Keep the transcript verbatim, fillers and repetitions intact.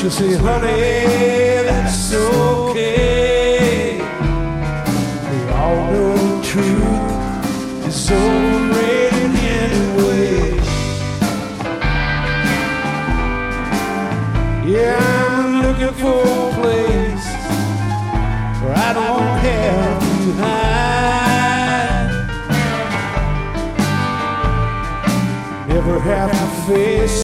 She'll say, honey, that's okay. We all know the truth is overrated anyway. Yeah, I'm looking for a place where I don't have to hide, never have to face